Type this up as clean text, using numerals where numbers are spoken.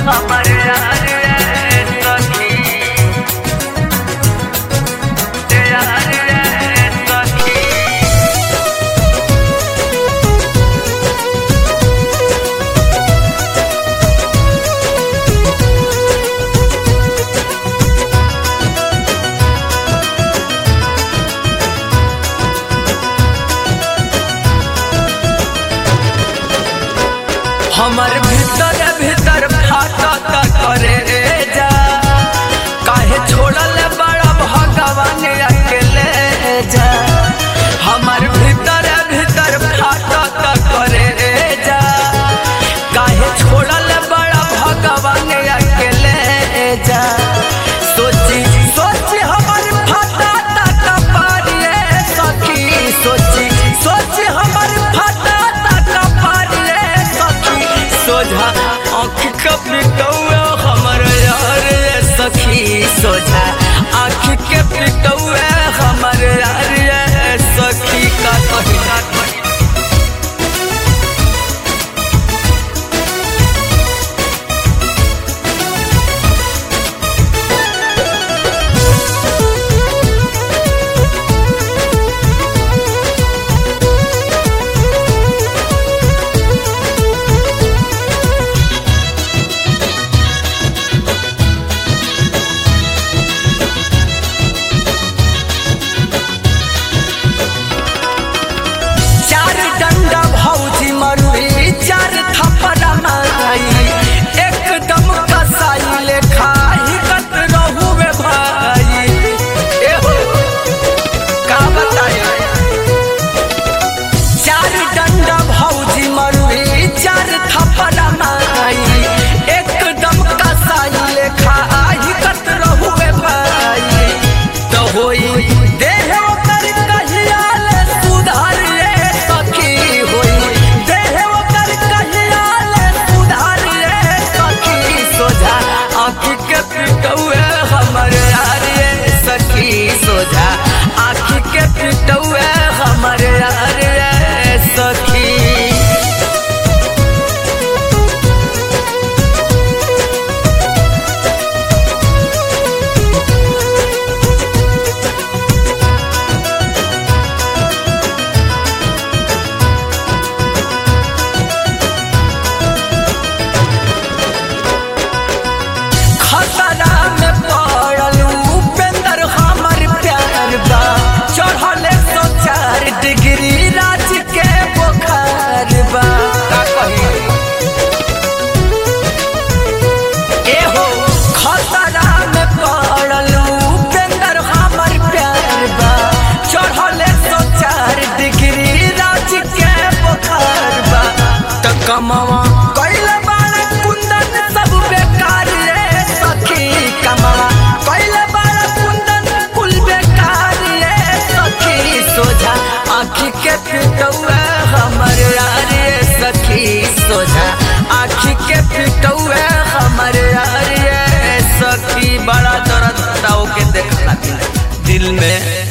हमारे यार रे सखी यार रे सखी। हमर भीतर भीतर फाटता करे जा काहे छोड़ल बड़ा भगवान अकेले जा। हमर भीतर भीतर फाटता करे जा काहे छोड़ल बड़ा भगवान अकेले जा। सोची सोची हमर फाटता कपारिए सखी सोची सोची हमर फाटता कपारिए सखी। सोझा आँख के पिटौआ हमर यार रे सखी सोझा आँख के पिटौआ हमर यार रे सखी का कही ना कही। चार थप्पड़ मारी एकदम कसाई लेखा हिकत रहुए भाई। एहो का बताए चार डंडा भौजी मरुई चार थप्पड़ मारी एकदम कसाई लेखा हिकत रहुए भाई। तो होई देह ओकर कहिया ले सुधार रे सखी होई आँख के पिटौआ हमर यार रे सखी सोझा आँख के पिटौआ हमर यार रे सखी। खतरा में पड़ल उपेंद्र हमर प्यार बा चढ़ले 104 डिग्री राज के बुखार बा का कही। एहो खतरा में पड़ल उपेंद्र हमर प्यार बा चढ़ले 104 डिग्री राज के बुखार बा। त कमावा कइले बाड़ कुंदन सब बेकार रे सखी कमावा कइले बाड़ कुंदन कुल बेकार रे सखी। सोझा आँख के पिटौआ हमर यार रे सखी सोझा आँख के पिटौआ हमर यार रे सखी। बड़ा दर्द ताऊ के देखला दिल में।